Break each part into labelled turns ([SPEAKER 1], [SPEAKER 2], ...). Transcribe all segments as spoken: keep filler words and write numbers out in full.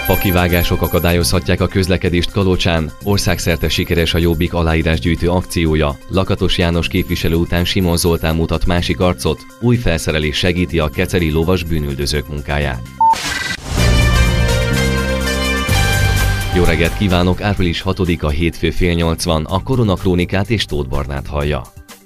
[SPEAKER 1] Fakivágások akadályozhatják a közlekedést Kalocsán, országszerte sikeres a Jobbik aláírásgyűjtő akciója, Lakatos János képviselő után Simon Zoltán mutat másik arcot, új felszerelés segíti a keceli lovas bűnüldözők munkáját. Jó reggelt kívánok, április hatodika hétfő fél nyolc van, a Koronakrónikát és Tóth Barnát hallja.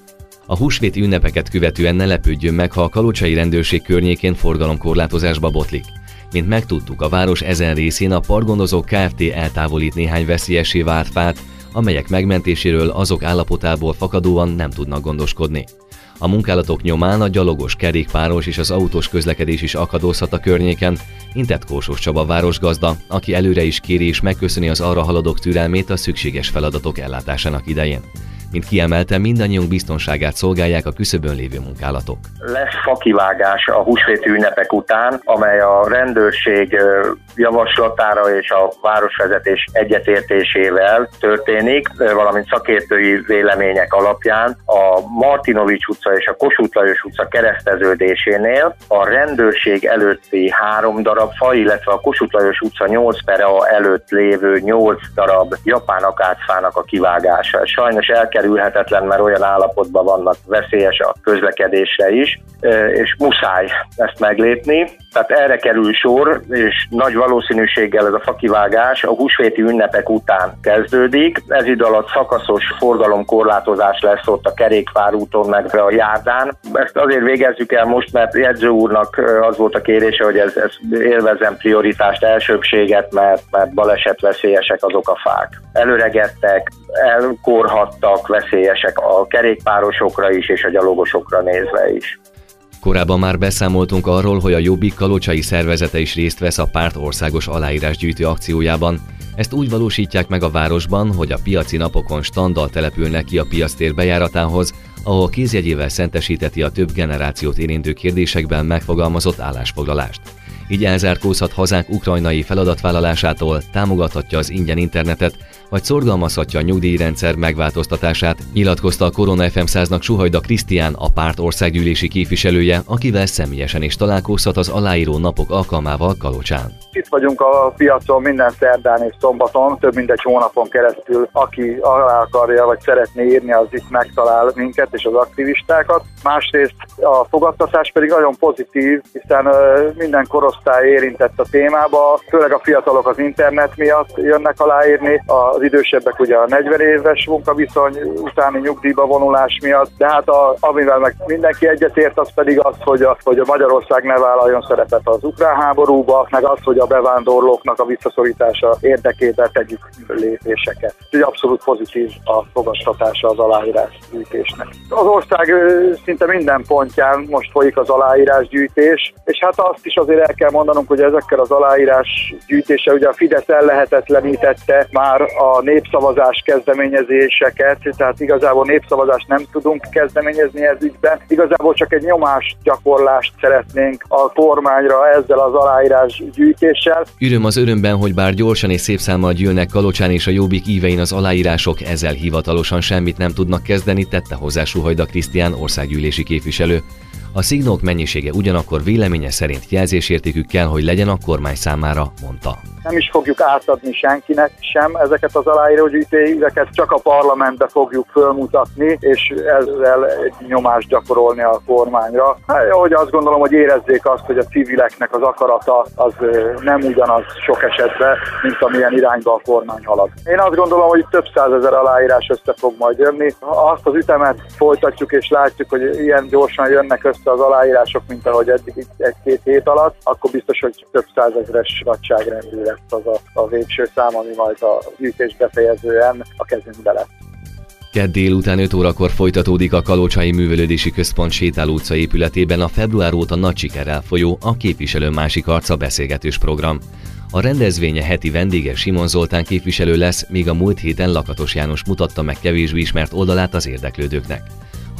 [SPEAKER 1] A húsvéti ünnepeket követően ne lepődjön meg, ha a kalocsai rendőrség környékén forgalomkorlátozásba botlik. Mint megtudtuk, a város ezen részén a Partgondozók Kft. Eltávolít néhány veszélyessé vált fát, amelyek megmentéséről azok állapotából fakadóan nem tudnak gondoskodni. A munkálatok nyomán a gyalogos, kerékpáros és az autós közlekedés is akadozhat a környéken, intett Kósos Csaba városgazda, aki előre is kéri és megköszöni az arra haladók türelmét a szükséges feladatok ellátásának idején. Mint kiemeltem, mindannyiunk biztonságát szolgálják a küszöbön lévő munkálatok.
[SPEAKER 2] Lesz fakivágás a húsvéti ünnepek után, amely a rendőrség javaslatára és a városvezetés egyetértésével történik, valamint szakértői vélemények alapján a Martinovics utca és a Kossuth Lajos utca kereszteződésénél a rendőrség előtti három darab fa, illetve a Kossuth Lajos utca nyolc per A előtt lévő nyolc darab japán akácfának a kivágása. Sajnos elkerülhetetlen, mert olyan állapotban vannak, veszélyes a közlekedésre is, és muszáj ezt meglépni. Tehát erre kerül sor, és nagy valószínűséggel ez a fakivágás a húsvéti ünnepek után kezdődik. Ez idő alatt szakaszos forgalomkorlátozás lesz ott a kerékpárúton meg a járdán. Ezt azért végezzük el most, mert jegyző úrnak az volt a kérése, hogy ez, ez élvezzen prioritást, elsőbséget, mert, mert balesetveszélyesek azok a fák. Előregettek, elkorhattak, veszélyesek a kerékpárosokra is és a gyalogosokra nézve is.
[SPEAKER 1] Korábban már beszámoltunk arról, hogy a Jobbik kalocsai szervezete is részt vesz a párt országos aláírásgyűjtő akciójában. Ezt úgy valósítják meg a városban, hogy a piaci napokon standdal települnek ki a piactér bejáratához, ahol kézjegyével szentesíteti a több generációt érintő kérdésekben megfogalmazott állásfoglalást. Így elzárkózhat hazánk ukrajnai feladatvállalásától, támogathatja az ingyen internetet, vagy szorgalmazhatja a nyugdíjrendszer megváltoztatását, nyilatkozta a Korona ef em száznak Suhajda Krisztián, a párt országgyűlési képviselője, akivel személyesen is találkozhat az aláíró napok alkalmával Kalocsán.
[SPEAKER 3] Itt vagyunk a piacon minden szerdán és szombaton, több mint egy hónapon keresztül, aki alá akarja vagy szeretné írni, az itt megtalál minket és az aktivistákat. Másrészt a fogadtatás pedig nagyon pozitív, hiszen minden korosztály érintett a témába, főleg a fiatalok az internet miatt jönnek aláírni, az idősebbek ugye a negyven éves munkaviszony utáni nyugdíjba vonulás miatt, de hát a, amivel meg mindenki egyetért, az pedig az, hogy a, hogy a Magyarország ne vállaljon szerepet az ukrán háborúba, meg az, hogy a bevándorlóknak a visszaszorítása érdekében tegyük lépéseket. Úgyhogy abszolút pozitív a fogadtatása az aláírásgyűjtésnek. Az ország szinte minden pontján most folyik az aláírásgyűjtés, és hát azt is azért el kell mondanunk, hogy ezekkel az aláírásgyűjtése ugye a Fidesz ellehetetlenítette már a népszavazás kezdeményezéseket, tehát igazából népszavazást nem tudunk kezdeményezni ez ügyben. Igazából csak egy nyomásgyakorlást szeretnénk a kormányra ezzel az aláírásgyűjtéssel.
[SPEAKER 1] Öröm az örömben, hogy bár gyorsan és szép számmal gyűlnek Kalocsán és a Jobbik ívein az aláírások, ezzel hivatalosan semmit nem tudnak kezdeni, tette hozzá Suhajda Krisztián országgyűlési képviselő. A szignók mennyisége ugyanakkor véleménye szerint jelzésértékű kell, hogy legyen a kormány számára, mondta.
[SPEAKER 3] Nem is fogjuk átadni senkinek sem ezeket az aláírógyűjtéseket, csak a parlamentbe fogjuk fölmutatni, és ezzel egy nyomást gyakorolni a kormányra. Hát, ahogy azt gondolom, hogy érezzék azt, hogy a civileknek az akarata az nem ugyanaz sok esetben, mint amilyen irányba a kormány halad. Én azt gondolom, hogy több százezer aláírás össze fog majd jönni. Ha azt az ütemet folytatjuk, és látjuk, hogy ilyen gyorsan jönnek össze az aláírások, mint ahogy eddig egy-két hét alatt, akkor biztos, hogy több százezeres nagyságrendű lesz az a, a végső szám, ami majd a gyűjtés befejezően a kezünkbe lesz.
[SPEAKER 1] Kedd délután öt órakor folytatódik a Kalocsai Művelődési Központ Sétáló utca épületében a február óta nagy sikerrel folyó A képviselő másik arca beszélgetős program. A rendezvénye heti vendége Simon Zoltán képviselő lesz, míg a múlt héten Lakatos János mutatta meg kevésbé ismert oldalát az érdeklődőknek.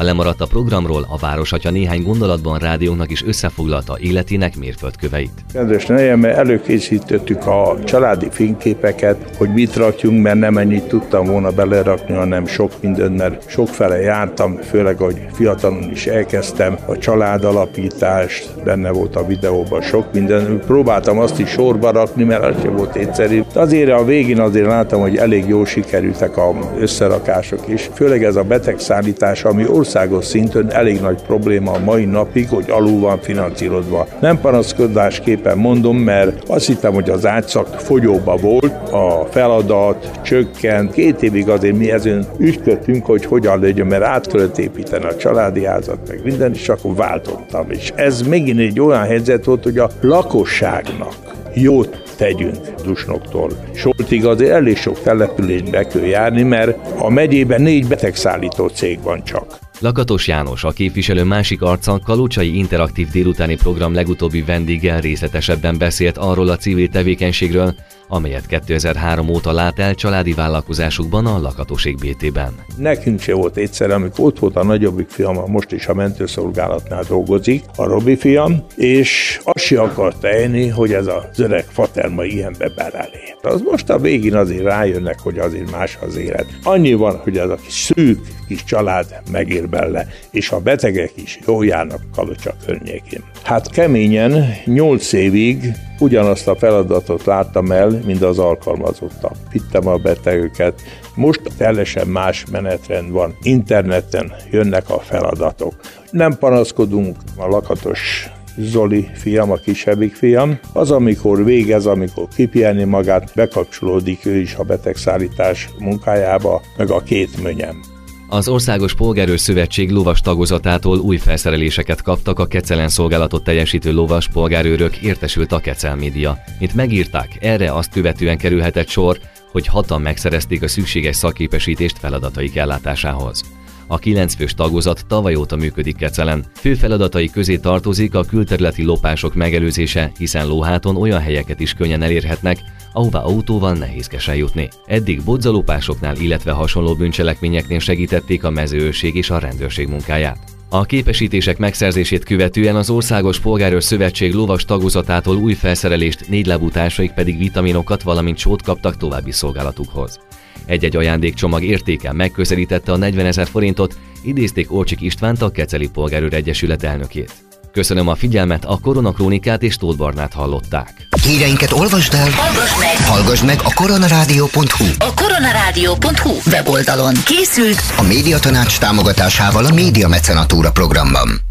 [SPEAKER 1] Ha lemaradt a programról, a Városatya néhány gondolatban rádiónak is összefoglalta életének mérföldköveit.
[SPEAKER 4] Kedves nejemmel előkészítettük a családi fényképeket, hogy mit rakjunk, mert nem ennyit tudtam volna belerakni, hanem sok mindent, mert sokfele jártam, főleg, hogy fiatalon is elkezdtem a családalapítást, benne volt a videóban sok minden. Próbáltam azt is sorba rakni, mert az sem volt egyszerű. De azért a végén azért láttam, hogy elég jól sikerültek az összerakások is. Főleg ez a betegszállítás, ami országos szinten elég nagy probléma a mai napig, hogy alul van finanszírozva. Nem panaszkodásképpen mondom, mert azt hittem, hogy az ágyszak fogyóba volt, a feladat csökkent. Két évig azért mi ezen ügyködtünk, hogy hogyan legyen, mert át kellett építeni a családi házat, meg minden, és akkor váltottam. És ez megint egy olyan helyzet volt, hogy a lakosságnak jót tegyünk Dusnoktól. Soltig azért elég sok települést be kell járni, mert a megyében négy betegszállító cég van csak.
[SPEAKER 1] Lakatos János, a képviselő másik arca, Kalocsai interaktív délutáni program legutóbbi vendéggel részletesebben beszélt arról a civil tevékenységről, amelyet kétezer-három óta lát el családi vállalkozásukban a Lakatosék bé té-ben.
[SPEAKER 4] Nekünk se volt egyszer, amikor ott volt a nagyobbik fiam, most is a mentőszolgálatnál dolgozik, a Robi fiam, és azt se akarta elni, hogy ez az öreg faterma ilyenbe berelé. Az most a végén azért rájönnek, hogy azért más az élet. Annyi van, hogy ez a kis szűk kis család megér bele, és a betegek is jól járnak Kalocsa környékén. Hát keményen nyolc évig ugyanazt a feladatot láttam el, mint az alkalmazottak. Vittem a betegeket, most teljesen más menetrend van. Interneten jönnek a feladatok. Nem panaszkodunk, a Lakatos Zoli fiam, a kisebbik fiam, az amikor végez, amikor kipihenni magát, bekapcsolódik ő is a betegszállítás munkájába, meg a két mönyem.
[SPEAKER 1] Az Országos Polgárőr Szövetség lovas tagozatától új felszereléseket kaptak a Kecelen szolgálatot teljesítő lovas polgárőrök, értesült a Kecel média. Mint megírták, erre azt követően kerülhetett sor, hogy hatan megszerezték a szükséges szakképesítést feladataik ellátásához. A kilencfős tagozat tavaly óta működik Kecelen. Fő feladatai közé tartozik a külterületi lopások megelőzése, hiszen lóháton olyan helyeket is könnyen elérhetnek, ahová autóval nehézkesen jutni. Eddig bodzalopásoknál, illetve hasonló bűncselekményeknél segítették a mezőőrség és a rendőrség munkáját. A képesítések megszerzését követően az Országos Polgárőr Szövetség lovas tagozatától új felszerelést, négylábú társaik pedig vitaminokat, valamint sót kaptak további szolgálatukhoz. Egy-egy ajándékcsomag értéke megközelítette a negyvenezer forintot, idézték Orcsik Istvánt, a Keceli Polgárőr Egyesület elnökét. Köszönöm a figyelmet, a Koronakrónikát és Tóth Barnát hallották.
[SPEAKER 5] Híreinket olvasd el, hallgass meg, hallgass meg a koronarádió pont hu. A koronarádió pont hu weboldalon készült a Médiatanács támogatásával a Média Mecenatúra programban.